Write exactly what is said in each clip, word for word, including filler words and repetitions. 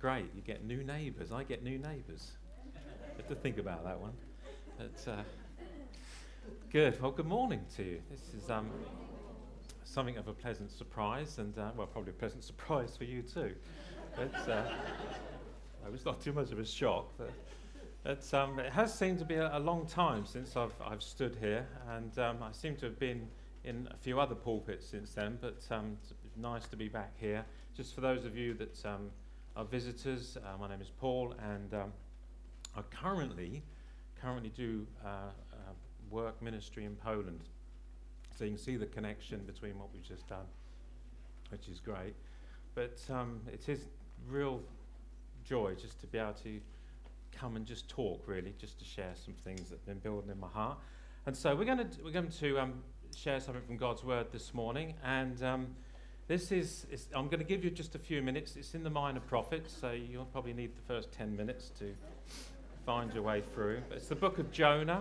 great. You get new neighbours. I get new neighbours. You have to think about that one. But, uh, good. Well, good morning to you. This is um, something of a pleasant surprise, and uh, well, probably a pleasant surprise for you too. But, uh, it was not too much of a shock. But it's, um, it has seemed to be a, a long time since I've I've stood here, and um, I seem to have been in a few other pulpits since then. But um, it's nice to be back here. Just for those of you that um, are visitors, uh, my name is Paul, and um, I currently currently do uh, uh, work ministry in Poland. So you can see the connection between what we've just done, which is great. But um, it is real joy just to be able to come and just talk, really, just to share some things that have been building in my heart. And so we're going to we're going to um, share something from God's Word this morning, and um, this is, is I'm going to give you just a few minutes. It's in the Minor Prophets, so you'll probably need the first ten minutes to find your way through. But it's the book of Jonah,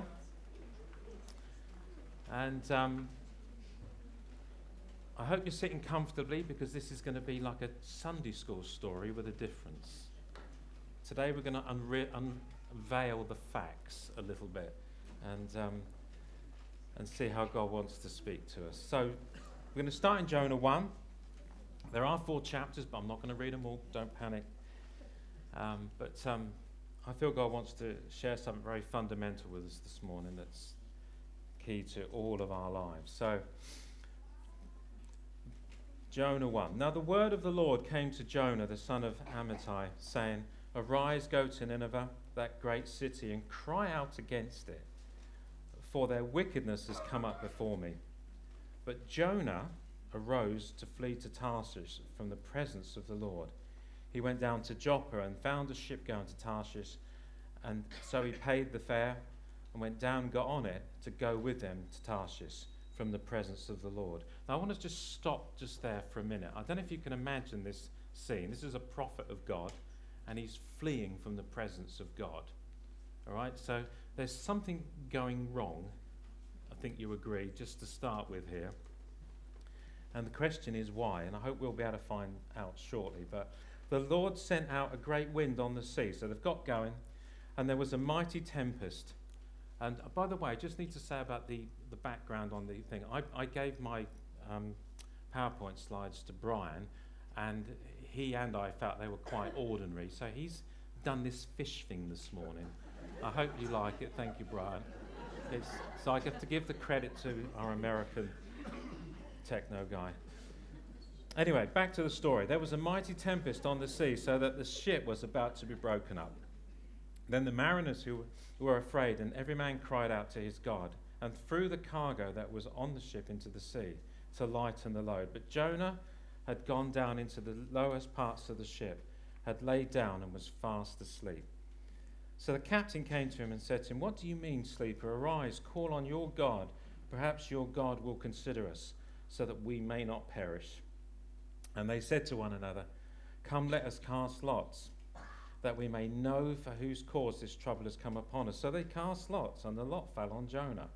and um, I hope you're sitting comfortably, because this is going to be like a Sunday school story with a difference. Today we're going to unre- unveil the facts a little bit, and um, and see how God wants to speak to us. So we're going to start in Jonah one. There are four chapters, but I'm not going to read them all. Don't panic. Um, but um, I feel God wants to share something very fundamental with us this morning that's key to all of our lives. So, Jonah one. Now the word of the Lord came to Jonah, the son of Amittai, saying, "Arise, go to Nineveh, that great city, and cry out against it, for their wickedness has come up before me." But Jonah arose to flee to Tarshish from the presence of the Lord. He went down to Joppa and found a ship going to Tarshish, and so he paid the fare and went down and got on it to go with them to Tarshish from the presence of the Lord. Now I want to just stop just there for a minute. I don't know if you can imagine this scene. This is a prophet of God, and he's fleeing from the presence of God. All right, so there's something going wrong, I think you agree, just to start with here. And the question is why, and I hope we'll be able to find out shortly. But the Lord sent out a great wind on the sea, so they've got going, and there was a mighty tempest. And uh, by the way, I just need to say about the, the background on the thing. I, I gave my um, PowerPoint slides to Brian, and he and I felt they were quite ordinary. So he's done this fish thing this morning. I hope you like it. Thank you, Brian. It's, so I have to give the credit to our American techno guy. Anyway, back to the story. There was a mighty tempest on the sea, so that the ship was about to be broken up. Then the mariners who were afraid, and every man cried out to his God, and threw the cargo that was on the ship into the sea to lighten the load. But Jonah had gone down into the lowest parts of the ship, had laid down and was fast asleep. So the captain came to him and said to him, "What do you mean, sleeper? Arise, call on your God. Perhaps your God will consider us, so that we may not perish." And they said to one another, "Come, let us cast lots, that we may know for whose cause this trouble has come upon us." So they cast lots, and the lot fell on Jonah.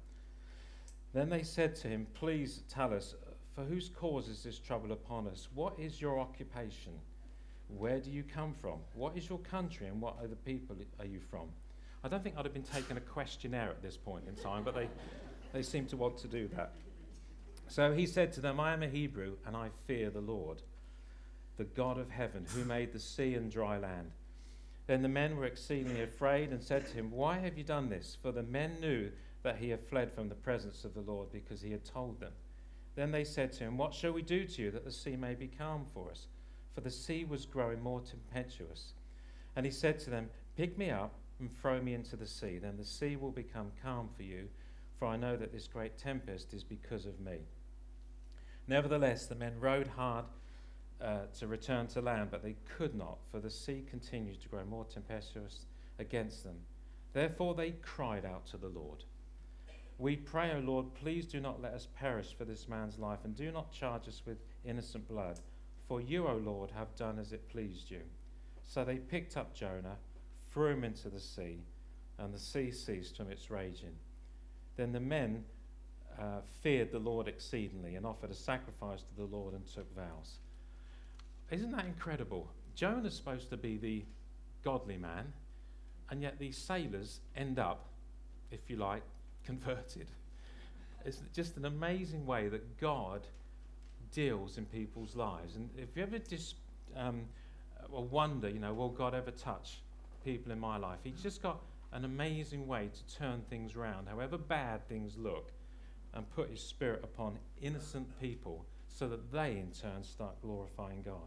Then they said to him, "Please tell us, for whose cause is this trouble upon us? What is your occupation? Where do you come from? What is your country, and what other people are you from?" I don't think I'd have been taking a questionnaire at this point in time, but they, they seem to want to do that. So he said to them, "I am a Hebrew, and I fear the Lord, the God of heaven, who made the sea and dry land." Then the men were exceedingly afraid and said to him, "Why have you done this?" For the men knew that he had fled from the presence of the Lord, because he had told them. Then they said to him, "What shall we do to you, that the sea may be calm for us?" For the sea was growing more tempestuous. And he said to them, "Pick me up and throw me into the sea. Then the sea will become calm for you, for I know that this great tempest is because of me." Nevertheless, the men rowed hard uh, to return to land, but they could not, for the sea continued to grow more tempestuous against them. Therefore they cried out to the Lord. "We pray, O Lord, please do not let us perish for this man's life, and do not charge us with innocent blood. For you, O Lord, have done as it pleased you." So they picked up Jonah, threw him into the sea, and the sea ceased from its raging. Then the men uh, feared the Lord exceedingly, and offered a sacrifice to the Lord and took vows. Isn't that incredible? Jonah's supposed to be the godly man, and yet these sailors end up, if you like, converted. It's just an amazing way that God deals in people's lives. And if you ever just um, well, wonder, you know, will God ever touch people in my life? He's just got an amazing way to turn things around, however bad things look, and put his spirit upon innocent people so that they in turn start glorifying God.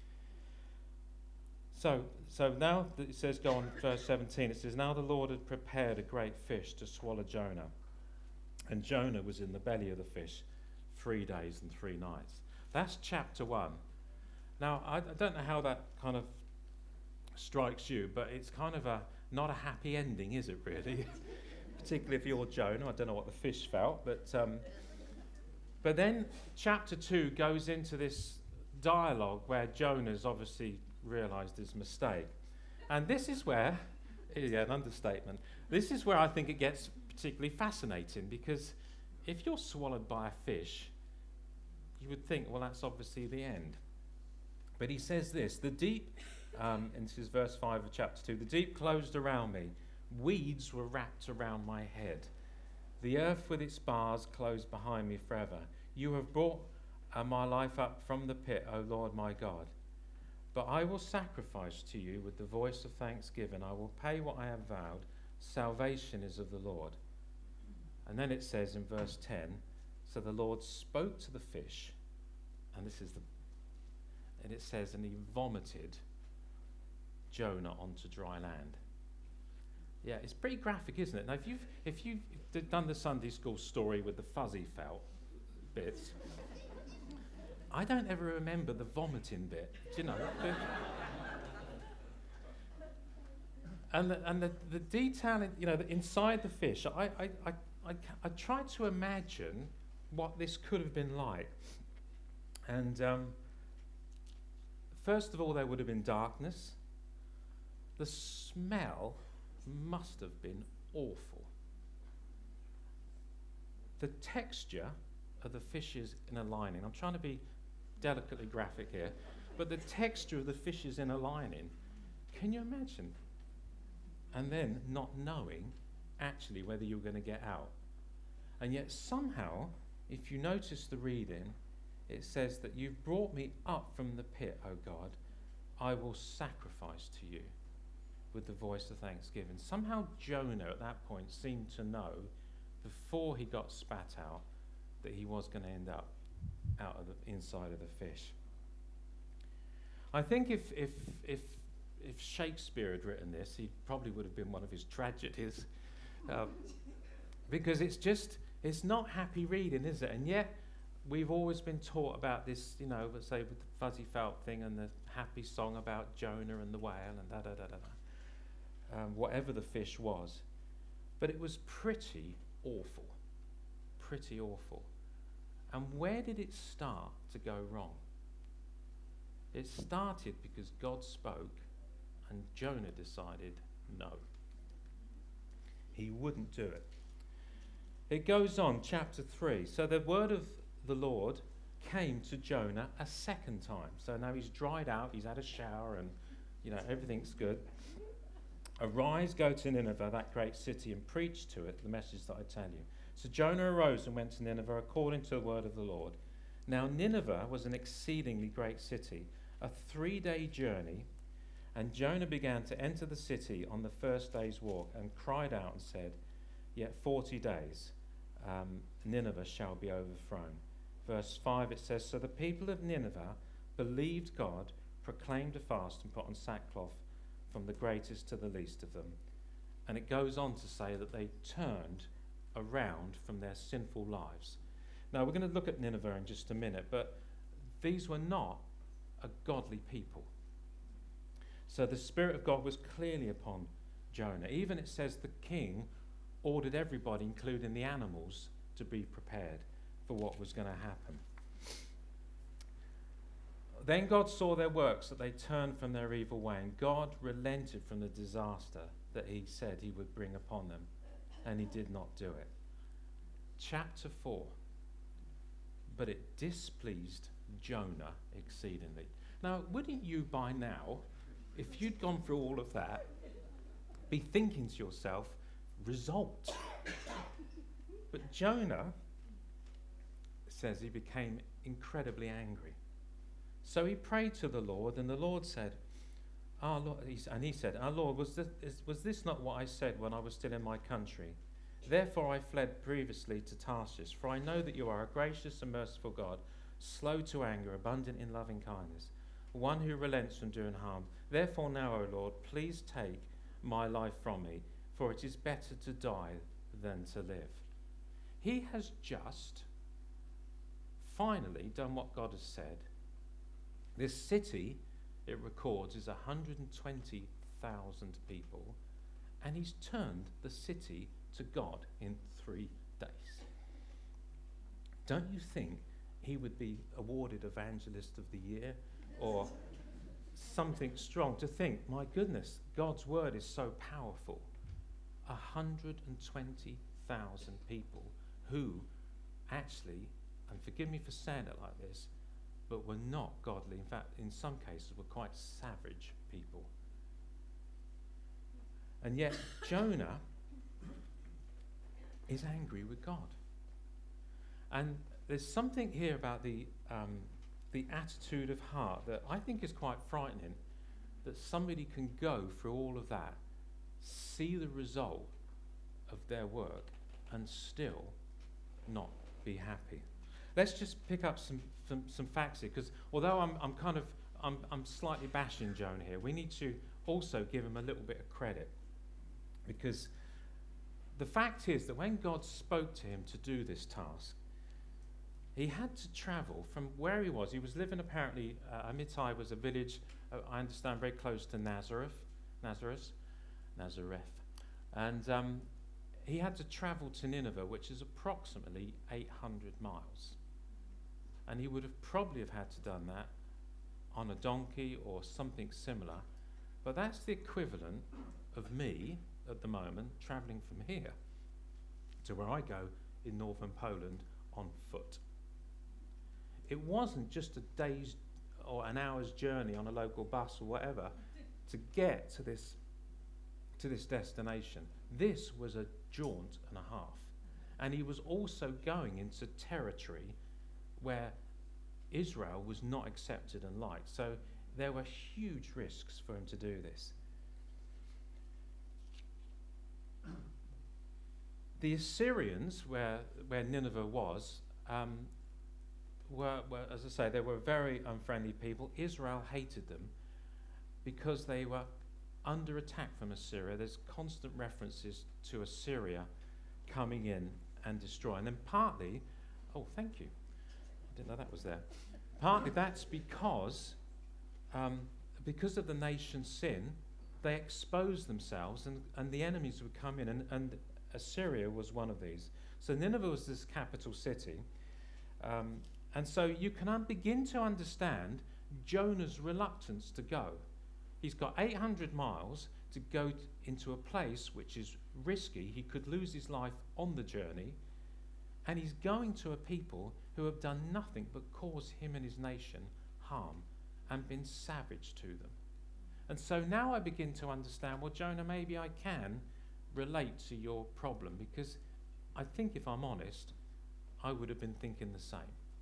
So, so now that it says, go on, verse seventeen, it says, now the Lord had prepared a great fish to swallow Jonah. And Jonah was in the belly of the fish three days and three nights. That's chapter one. Now, I, I don't know how that kind of strikes you, but it's kind of a not a happy ending, is it really? Particularly if you're Jonah. I don't know what the fish felt, but um, but then chapter two goes into this dialogue where Jonah's obviously realised his mistake. And this is where, yeah, an understatement, this is where I think it gets particularly fascinating, because if you're swallowed by a fish, you would think, well, that's obviously the end. But he says this, the deep, um, and this is verse five of chapter two, the deep closed around me, weeds were wrapped around my head. The earth with its bars closed behind me forever. You have brought uh, my life up from the pit, O Lord my God. But I will sacrifice to you with the voice of thanksgiving. I will pay what I have vowed. Salvation is of the Lord. And then it says in verse ten, so the Lord spoke to the fish, and this is the, and it says, and he vomited Jonah onto dry land. Yeah, it's pretty graphic, isn't it? Now, if you've, if you've d- done the Sunday school story with the fuzzy felt bits, I don't ever remember the vomiting bit, do you know? and the, and the, the detail, you know, the inside the fish, I, I, I, I, I tried to imagine what this could have been like. And um, first of all, there would have been darkness. The smell must have been awful. The texture of the fishes in a lining, I'm trying to be delicately graphic here, but the texture of the fishes in a lining, can you imagine? And then not knowing actually whether you're going to get out. And yet somehow, if you notice the reading, it says that you've brought me up from the pit, O God, I will sacrifice to you with the voice of thanksgiving. Somehow Jonah at that point seemed to know before he got spat out that he was going to end up out of the inside of the fish. I think if if if if Shakespeare had written this, he probably would have been one of his tragedies, um, because it's just it's not happy reading, is it? And yet we've always been taught about this, you know, let's say with the fuzzy felt thing and the happy song about Jonah and the whale and da da da da da, um, whatever the fish was, but it was pretty awful, pretty awful. And where did it start to go wrong? It started because God spoke and Jonah decided no. He wouldn't do it. It goes on, chapter three. So the word of the Lord came to Jonah a second time. So now he's dried out, he's had a shower, and you know everything's good. Arise, go to Nineveh, that great city, and preach to it the message that I tell you. So Jonah arose and went to Nineveh according to the word of the Lord. Now Nineveh was an exceedingly great city, a three-day journey, and Jonah began to enter the city on the first day's walk and cried out and said, yet forty days um, Nineveh shall be overthrown. Verse five, it says, so the people of Nineveh believed God, proclaimed a fast, and put on sackcloth from the greatest to the least of them. And it goes on to say that they turned around from their sinful lives. Now we're going to look at Nineveh in just a minute, but these were not a godly people. So the Spirit of God was clearly upon Jonah. Even it says the king ordered everybody, including the animals, to be prepared for what was going to happen. Then God saw their works, that they turned from their evil way, and God relented from the disaster that he said he would bring upon them, and he did not do it. Chapter four. But it displeased Jonah exceedingly. Now, wouldn't you by now, if you'd gone through all of that, be thinking to yourself, result? But Jonah says he became incredibly angry. So he prayed to the Lord, and the Lord said, Our Lord, and he said, Our Lord, was this, was this not what I said when I was still in my country? Therefore I fled previously to Tarshish, for I know that you are a gracious and merciful God, slow to anger, abundant in loving kindness, one who relents from doing harm. Therefore now, O Lord, please take my life from me, for it is better to die than to live. He has just finally done what God has said. This city, it records, is one hundred twenty thousand people, and he's turned the city to God in three days. Don't you think he would be awarded Evangelist of the Year or something strong? To think, my goodness, God's word is so powerful. one hundred twenty thousand people who actually, and forgive me for saying it like this, but were not godly. In fact, in some cases, were quite savage people. And yet, Jonah is angry with God. And there's something here about the um, the attitude of heart that I think is quite frightening, that somebody can go through all of that, see the result of their work, and still not be happy. Let's just pick up some some, some facts here, because although I'm I'm kind of I'm I'm slightly bashing Jonah here, we need to also give him a little bit of credit, because the fact is that when God spoke to him to do this task, he had to travel from where he was. He was living apparently, uh, Amittai was a village, uh, I understand, very close to Nazareth, Nazareth, Nazareth. And um, he had to travel to Nineveh, which is approximately eight hundred miles. And he would have probably have had to done that on a donkey or something similar. But that's the equivalent of me, at the moment, travelling from here to where I go in northern Poland on foot. It wasn't just a day's or an hour's journey on a local bus or whatever to get to this to this destination. This was a jaunt and a half. And he was also going into territory where Israel was not accepted and liked. So there were huge risks for him to do this. The Assyrians, where where Nineveh was, um, were, were, as I say, they were very unfriendly people. Israel hated them because they were under attack from Assyria. There's constant references to Assyria coming in and destroying them. Partly, oh, thank you. I didn't know that was there. Partly that's because, um, because of the nation's sin, they exposed themselves, and, and the enemies would come in, and, and Assyria was one of these. So Nineveh was this capital city. Um, and so you can un- begin to understand Jonah's reluctance to go. He's got eight hundred miles to go t- into a place which is risky. He could lose his life on the journey. And he's going to a people who have done nothing but cause him and his nation harm and been savage to them. And so now I begin to understand, well, Jonah, maybe I can relate to your problem, because I think, if I'm honest, I would have been thinking the same.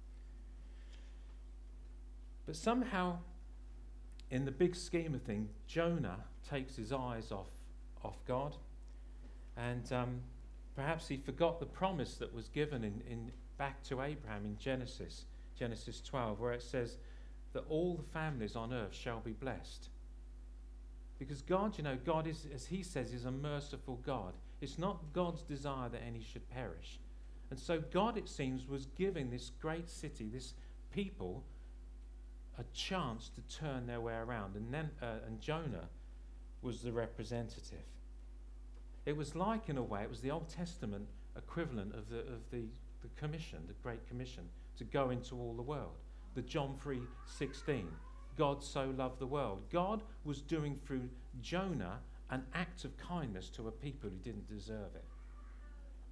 But somehow, in the big scheme of things, Jonah takes his eyes off, off God, and um, perhaps he forgot the promise that was given in, in back to Abraham in Genesis, Genesis twelve, where it says that all the families on earth shall be blessed. Because God, you know, God is, as he says, is a merciful God. It's not God's desire that any should perish. And so God, it seems, was giving this great city, this people, a chance to turn their way around. And then, uh, and Jonah was the representative. It was like, in a way, it was the Old Testament equivalent of the of the, the commission, the Great Commission, to go into all the world. The John three sixteen. God so loved the world. God was doing through Jonah an act of kindness to a people who didn't deserve it.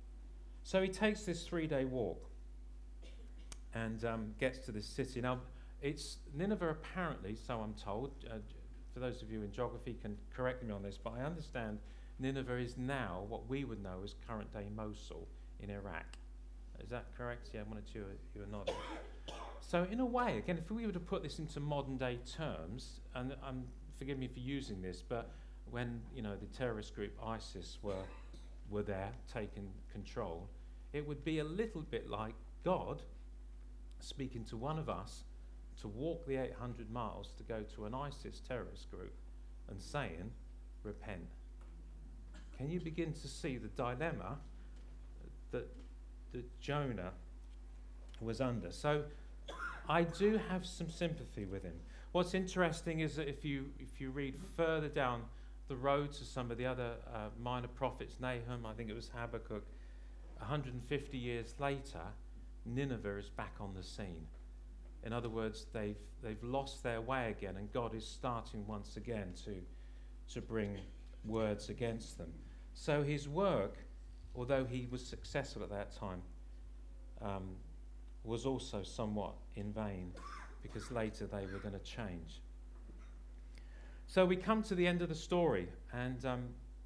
So he takes this three-day walk and um, gets to this city. Now, It's Nineveh apparently, so I'm told, uh, for those of you in geography can correct me on this, but I understand Nineveh is now what we would know as current-day Mosul in Iraq. Is that correct? Yeah, one or two you are nodding. So in a way, again, if we were to put this into modern-day terms, and um, forgive me for using this, but when you know the terrorist group ISIS were were there taking control, it would be a little bit like God speaking to one of us to walk the eight hundred miles to go to an ISIS terrorist group and saying, repent. Can you begin to see the dilemma that, that Jonah was under? So I do have some sympathy with him. What's interesting is that if you if you read further down the road to some of the other uh, minor prophets, Nahum, I think it was Habakkuk, one hundred fifty years later, Nineveh is back on the scene. In other words, they've they've lost their way again, and God is starting once again to to bring words against them. So his work, although he was successful at that time, um, was also somewhat in vain, because later they were going to change. So we come to the end of the story, and um,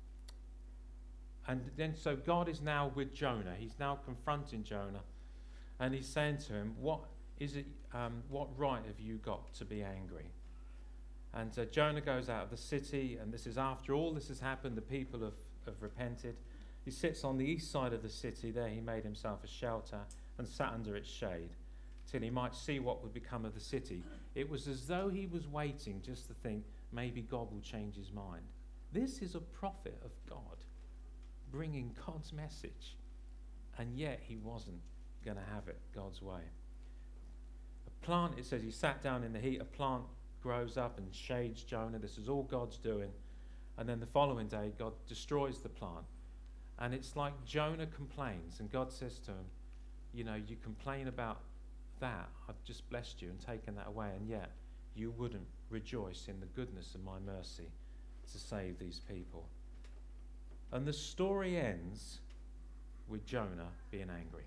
and then so God is now with Jonah. He's now confronting Jonah, and he's saying to him, "What is it? Um, what right have you got to be angry?" And uh, Jonah goes out of the city, and this is after all this has happened. The people have, have repented. He sits on the east side of the city. There he made himself a shelter and sat under its shade till he might see what would become of the city. It was as though he was waiting just to think, maybe God will change his mind. This is a prophet of God bringing God's message, and yet he wasn't going to have it God's way. A plant, it says he sat down in the heat, a plant grows up and shades Jonah. This is all God's doing. And then the following day, God destroys the plant. And it's like Jonah complains, and God says to him, you know, you complain about that. I've just blessed you and taken that away, and yet you wouldn't rejoice in the goodness of my mercy to save these people. And the story ends with Jonah being angry.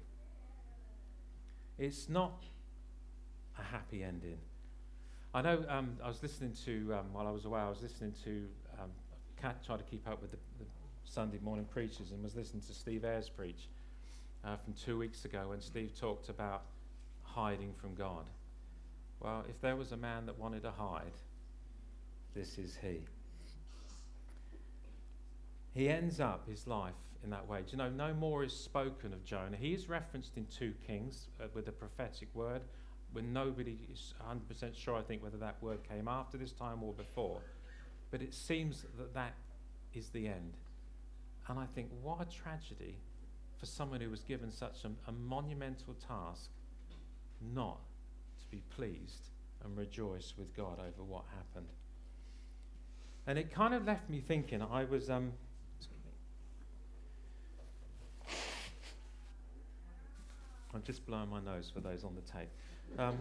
It's not a happy ending. I know um, I was listening to, um, while I was away, I was listening to, um, try to keep up with the, the Sunday morning preachers, and was listening to Steve Ayres preach uh, from two weeks ago when Steve talked about hiding from God. Well, if there was a man that wanted to hide, this is he. He ends up his life in that way. Do you know, no more is spoken of Jonah. He is referenced in two Kings uh, with a prophetic word, when nobody is one hundred percent sure, I think, whether that word came after this time or before. But it seems that that is the end. And I think, what a tragedy for someone who was given such a, a monumental task not to be pleased and rejoice with God over what happened. And it kind of left me thinking. I was... Um, I'm just blowing my nose for those on the tape. Um,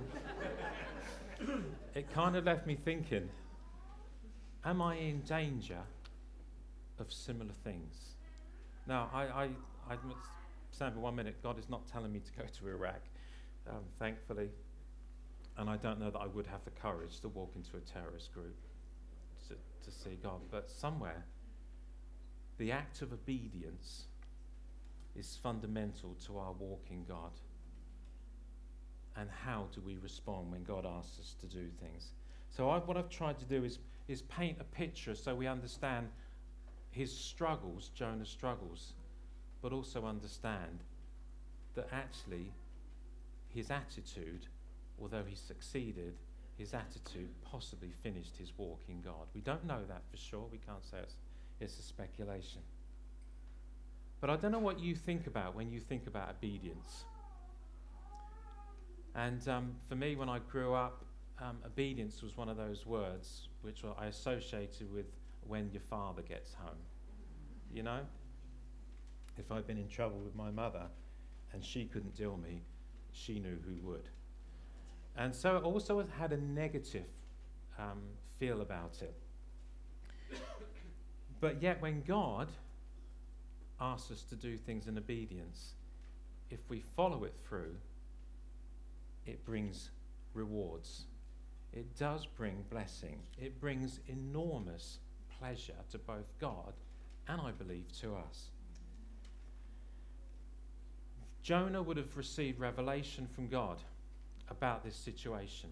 it kind of left me thinking, am I in danger of similar things? Now, I, I, I must stand for one minute. God is not telling me to go to Iraq, um, thankfully. And I don't know that I would have the courage to walk into a terrorist group to, to see God. But somewhere, the act of obedience is fundamental to our walk in God. And how do we respond when God asks us to do things? So I, what I've tried to do is, is paint a picture so we understand his struggles, Jonah's struggles, but also understand that actually his attitude, although he succeeded, his attitude possibly finished his walk in God. We don't know that for sure. We can't say it's, it's a speculation. But I don't know what you think about when you think about obedience. And um, for me, when I grew up, um, obedience was one of those words which I associated with when your father gets home. You know? If I'd been in trouble with my mother and she couldn't deal me, she knew who would. And so it also had a negative um, feel about it. But yet when God asks us to do things in obedience, if we follow it through, it brings rewards it does bring blessing. It brings enormous pleasure to both God and, I believe, to us. Jonah would have received revelation from God about this situation.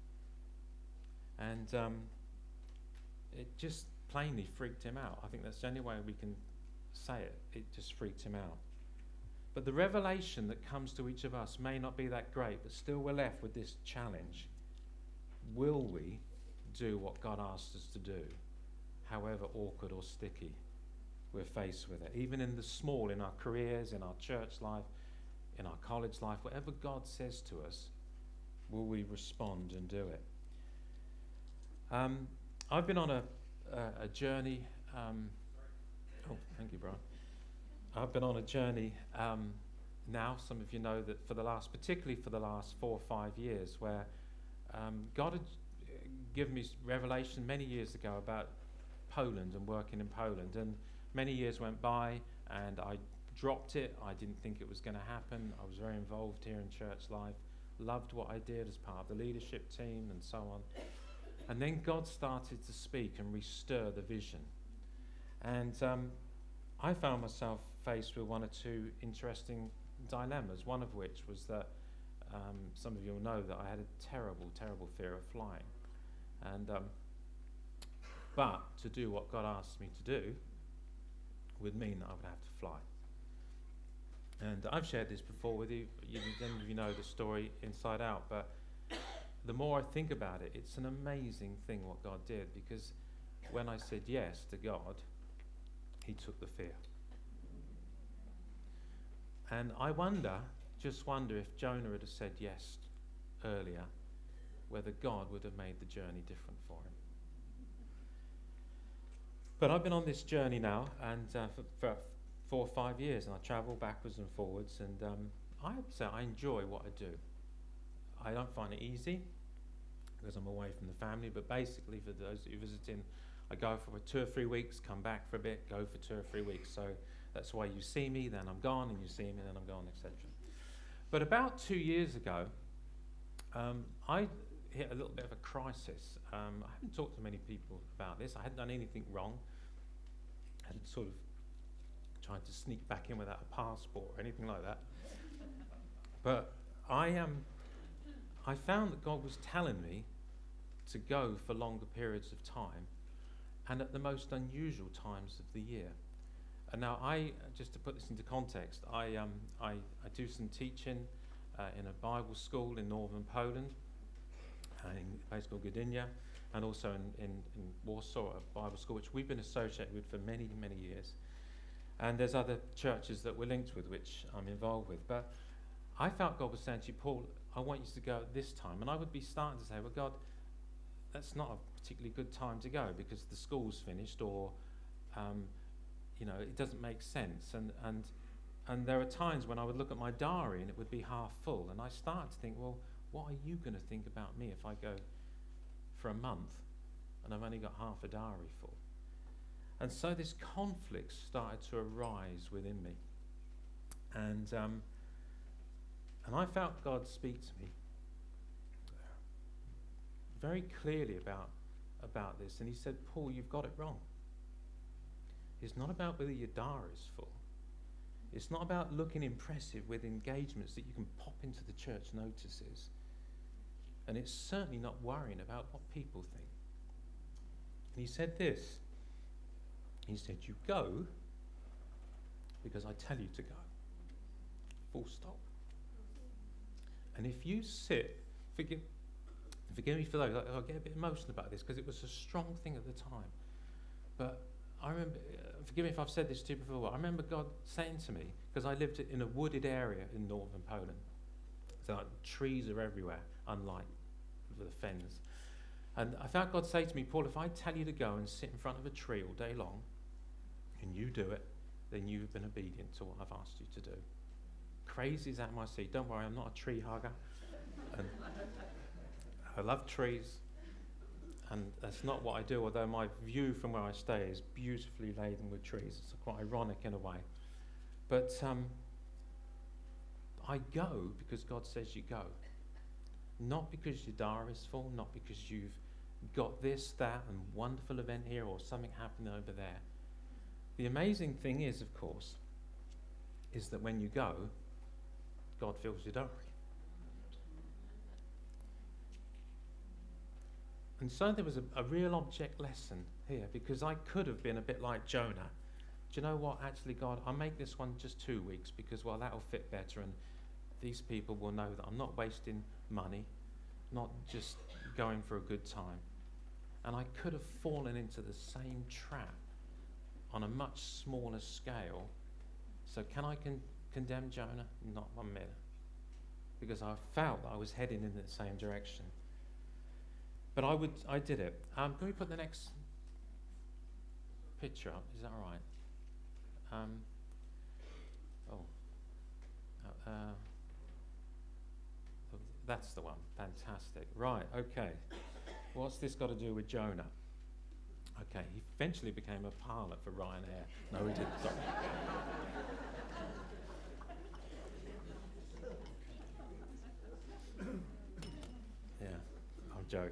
And um, it just plainly freaked him out. I think that's the only way we can say it. It just freaked him out. But the revelation that comes to each of us may not be that great, but still we're left with this challenge. Will we do what God asked us to do, however awkward or sticky we're faced with it? Even in the small, in our careers, in our church life, in our college life, whatever God says to us, will we respond and do it? Um, I've been on a, a, a journey. Um, oh, thank you, Brian. I've been on a journey um, now. Some of you know that for the last, particularly for the last four or five years, where um, God had given me revelation many years ago about Poland and working in Poland. And many years went by, and I dropped it. I didn't think it was going to happen. I was very involved here in church life, loved what I did as part of the leadership team and so on. And then God started to speak and restir the vision. And um, I found myself faced with one or two interesting dilemmas, one of which was that um, some of you will know that I had a terrible, terrible fear of flying. And um, but to do what God asked me to do would mean that I would have to fly. And I've shared this before with you. You, many of you know the story inside out, but the more I think about it, it's an amazing thing what God did, because when I said yes to God, he took the fear. And I wonder, just wonder if Jonah had said yes earlier, whether God would have made the journey different for him. But I've been on this journey now, and uh, for, for four or five years, and I travel backwards and forwards, and um, I have to say I enjoy what I do. I don't find it easy, because I'm away from the family, but basically for those that are visiting, I go for two or three weeks, come back for a bit, go for two or three weeks. So that's why you see me, then I'm gone, and you see me, then I'm gone, et cetera. But about two years ago, um, I hit a little bit of a crisis. Um, I haven't talked to many people about this. I hadn't done anything wrong. I hadn't sort of tried to sneak back in without a passport or anything like that. But I am. Um, I found that God was telling me to go for longer periods of time, and at the most unusual times of the year. And now I, just to put this into context, I um, I, I do some teaching uh, in a Bible school in northern Poland, uh, in a place called Gdynia, and also in, in, in Warsaw, a Bible school which we've been associated with for many, many years. And there's other churches that we're linked with, which I'm involved with. But I felt God was saying to you, Paul, I want you to go at this time. And I would be starting to say, well, God, that's not a particularly good time to go because the school's finished, or, um, you know, it doesn't make sense. And, and, and there are times when I would look at my diary and it would be half full. And I started to think, well, what are you going to think about me if I go for a month and I've only got half a diary full? And so this conflict started to arise within me. And um, and I felt God speak to me very clearly about, about this. And he said, Paul, you've got it wrong. It's not about whether your diary is full. It's not about looking impressive with engagements that you can pop into the church notices. And it's certainly not worrying about what people think. And he said this. He said, you go because I tell you to go. Full stop. And if you sit, forgive, forgive me for those, I'll get a bit emotional about this because it was a strong thing at the time. But I remember, uh, forgive me if I've said this to you before, I remember God saying to me, because I lived in a wooded area in northern Poland. So like, trees are everywhere, unlike the fens. And I felt God say to me, Paul, if I tell you to go and sit in front of a tree all day long, and you do it, then you've been obedient to what I've asked you to do. Crazy as that might seem. Don't worry, I'm not a tree hugger. And I love trees, and that's not what I do, although my view from where I stay is beautifully laden with trees. It's quite ironic in a way. But um, I go because God says you go. Not because your diary's full, not because you've got this, that, and wonderful event here or something happening over there. The amazing thing is, of course, is that when you go, God fills your diary. And so there was a, a real object lesson here, because I could have been a bit like Jonah. Do you know what? Actually, God, I'll make this one just two weeks because, well, that'll fit better, and these people will know that I'm not wasting money, not just going for a good time. And I could have fallen into the same trap on a much smaller scale. So can I con- condemn Jonah? Not one minute. Because I felt that I was heading in the same direction. But I would, I did it. Um, can we put the next picture up? Is that all right? Um, oh, uh, uh, that's the one. Fantastic. Right. Okay. What's this got to do with Jonah? Okay. He eventually became a pilot for Ryanair. No, he didn't. Sorry. Yeah, I'm joking.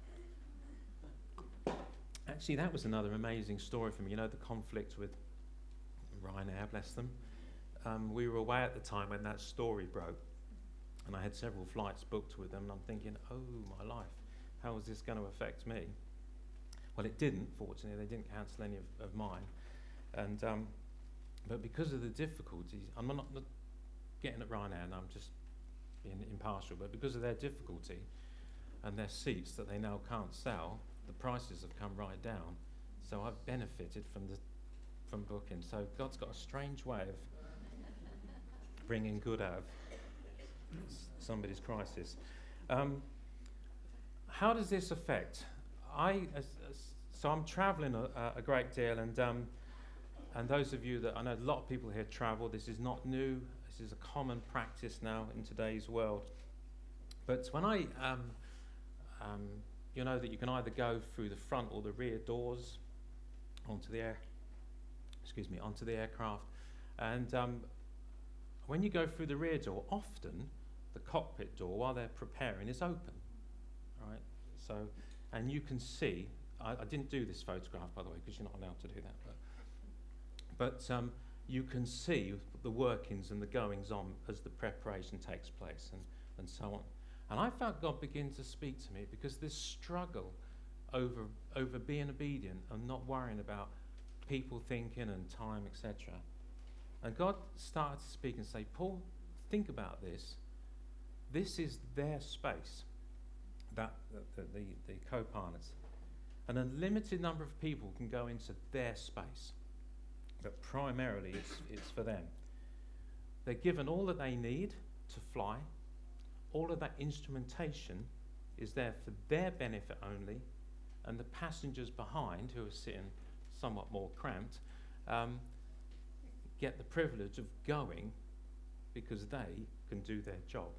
Actually, that was another amazing story for me. You know, the conflict with Ryanair, bless them. Um, we were away at the time when that story broke, and I had several flights booked with them, and I'm thinking, oh, my life, how is this going to affect me? Well, it didn't, fortunately. They didn't cancel any of, of mine. And um, but because of the difficulties, I'm not, not getting at Ryanair, and I'm just being impartial, but because of their difficulty and their seats that they now can't sell, the prices have come right down. So I've benefited from the from booking. So God's got a strange way of bringing good out of somebody's crisis. Um, how does this affect? I as, as, so I'm travelling a, a great deal, and um, and those of you that I know, a lot of people here travel. This is not new. This is a common practice now in today's world. But when I um, um, you know that you can either go through the front or the rear doors onto the air, excuse me, onto the aircraft. And um, when you go through the rear door, often the cockpit door, while they're preparing, is open, right? So, and you can see, I, I didn't do this photograph, by the way, because you're not allowed to do that, but, but um, you can see the workings and the goings on as the preparation takes place, and, and so on. And I felt God begin to speak to me, because this struggle over over being obedient and not worrying about people thinking and time, et cetera. And God started to speak and say, Paul, think about this. This is their space, that the, the, the co-pilots. And a limited number of people can go into their space, but primarily it's, it's for them. They're given all that they need to fly. All of that instrumentation is there for their benefit only, and the passengers behind, who are sitting somewhat more cramped, um, get the privilege of going because they can do their job.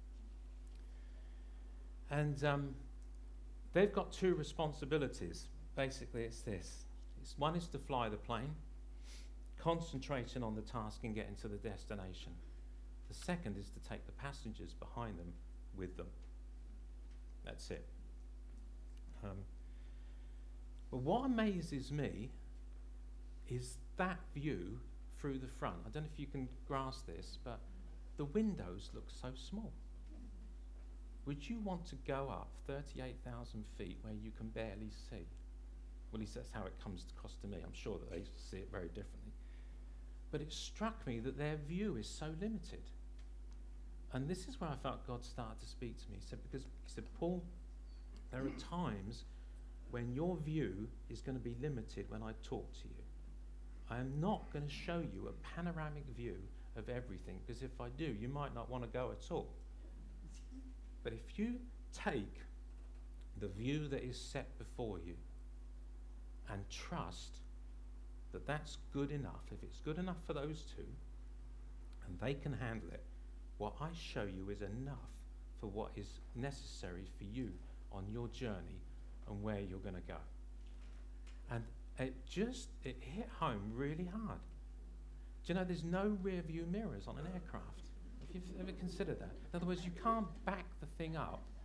And um, they've got two responsibilities. Basically, it's this. It's, one is to fly the plane, concentrating on the task and getting to the destination. The second is to take the passengers behind them with them. That's it. Um, but what amazes me is that view through the front. I don't know if you can grasp this, but the windows look so small. Would you want to go up thirty-eight thousand feet where you can barely see? Well, at least that's how it comes across to me. I'm sure that they see it very differently. But it struck me that their view is so limited. And this is where I felt God started to speak to me. He said, because he said, Paul, there are times when your view is going to be limited when I talk to you. I am not going to show you a panoramic view of everything, because if I do, you might not want to go at all. But if you take the view that is set before you and trust that that's good enough, if it's good enough for those two, and they can handle it, what I show you is enough for what is necessary for you on your journey and where you're going to go. And it just, it hit home really hard. Do you know there's no rear view mirrors on an aircraft? If you've ever considered that. In other words, you can't back the thing up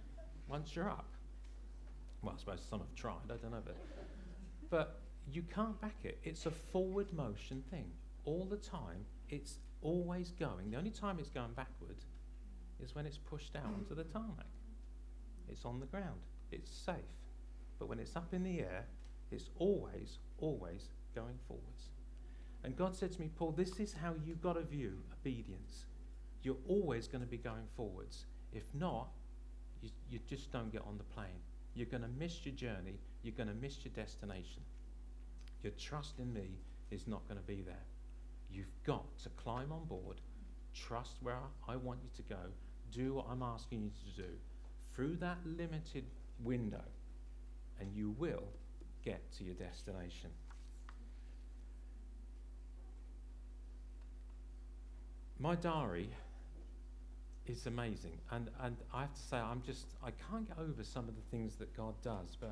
once you're up. Well, I suppose some have tried, I don't know. But, but you can't back it. It's a forward motion thing. All the time, it's always going. The only time it's going backward is when it's pushed out onto the tarmac. It's on the ground. It's safe. But when it's up in the air, it's always, always going forwards. And God said to me, Paul, this is how you've got to view obedience. You're always going to be going forwards. If not, you, you just don't get on the plane. You're going to miss your journey. You're going to miss your destination. Your trust in me is not going to be there. You've got to climb on board, trust where I want you to go, do what I'm asking you to do through that limited window, and you will get to your destination. My diary is amazing, and, and I have to say, I'm just, I can't get over some of the things that God does, but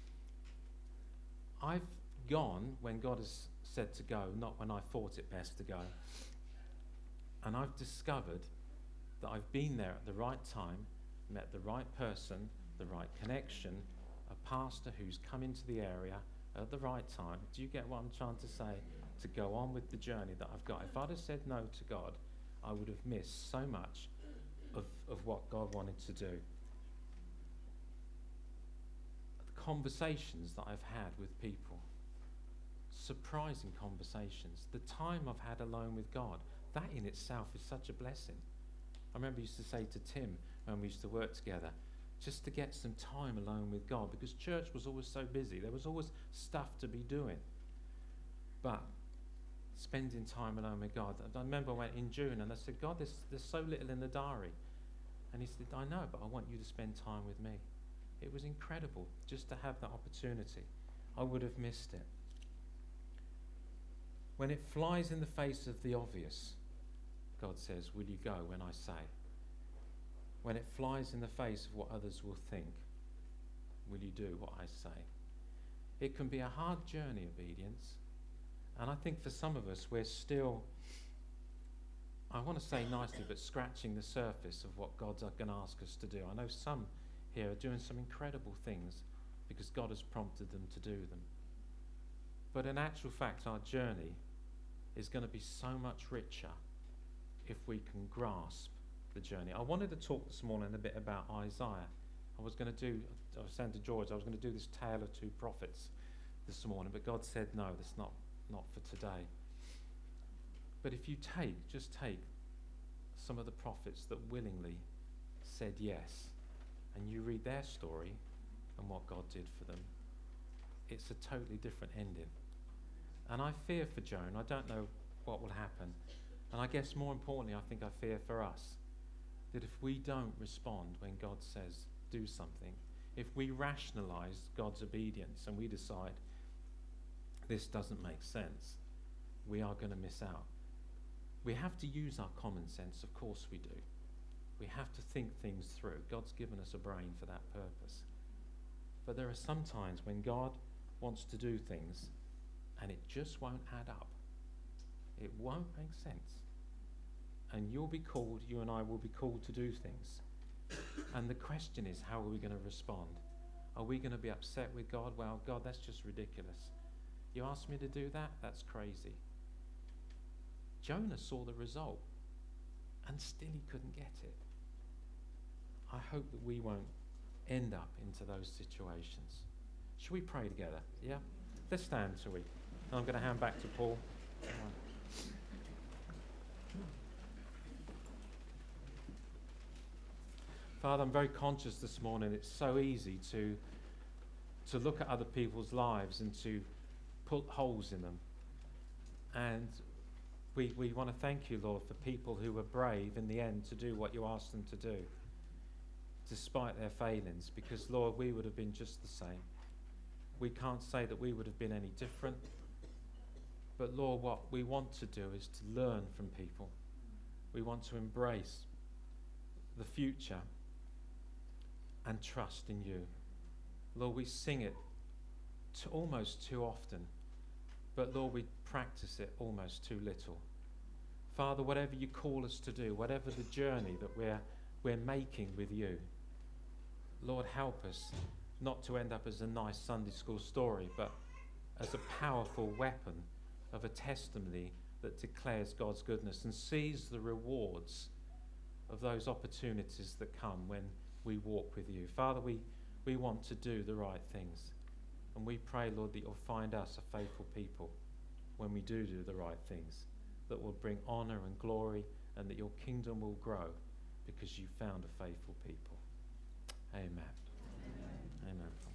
I've gone when God has said to go, not when I thought it best to go. And I've discovered that I've been there at the right time, met the right person, the right connection, a pastor who's come into the area at the right time. Do you get what I'm trying to say? To go on with the journey that I've got. If I'd have said no to God, I would have missed so much of, of what God wanted to do. The conversations that I've had with people, surprising conversations, the time I've had alone with God, that in itself is such a blessing. I remember I used to say to Tim when we used to work together, just to get some time alone with God, because church was always so busy. There was always stuff to be doing. But spending time alone with God. I remember I went in June and I said, God, there's, there's so little in the diary. And he said, I know, but I want you to spend time with me. It was incredible just to have that opportunity. I would have missed it. When it flies in the face of the obvious, God says, will you go when I say? When it flies in the face of what others will think, will you do what I say? It can be a hard journey, obedience. And I think for some of us, we're still, I want to say nicely, but scratching the surface of what God's going to ask us to do. I know some here are doing some incredible things because God has prompted them to do them. But in actual fact, our journey is going to be so much richer if we can grasp the journey. I wanted to talk this morning a bit about Isaiah. I was going to do, I was saying to George, I was going to do this tale of two prophets this morning, but God said, no, that's not, not for today. But if you take, just take some of the prophets that willingly said yes, and you read their story and what God did for them, it's a totally different ending. And I fear for Joan. I don't know what will happen. And I guess more importantly, I think I fear for us, that if we don't respond when God says do something, if we rationalize God's obedience and we decide this doesn't make sense, we are going to miss out. We have to use our common sense, of course we do. We have to think things through. God's given us a brain for that purpose. But there are some times when God wants to do things and it just won't add up. It won't make sense. And you'll be called, you and I will be called to do things. And the question is, how are we going to respond? Are we going to be upset with God? Well, God, that's just ridiculous. You asked me to do that? That's crazy. Jonah saw the result and still he couldn't get it. I hope that we won't end up into those situations. Shall we pray together? Yeah? Let's stand, shall we? And I'm going to hand back to Paul. Father, I'm very conscious this morning. It's so easy to to look at other people's lives and to put holes in them. And we we want to thank you, Lord, for people who were brave in the end to do what you asked them to do, despite their failings, because, Lord, we would have been just the same. We can't say that we would have been any different. But, Lord, what we want to do is to learn from people. We want to embrace the future and trust in you. Lord, we sing it to almost too often, but Lord, we practice it almost too little. Father, whatever you call us to do, whatever the journey that we're, we're making with you, Lord, help us not to end up as a nice Sunday school story, but as a powerful weapon of a testimony that declares God's goodness and sees the rewards of those opportunities that come when we walk with you. Father, we, we want to do the right things. And we pray, Lord, that you'll find us a faithful people when we do do the right things, that will bring honour and glory, and that your kingdom will grow because you found a faithful people. Amen. Amen. Amen.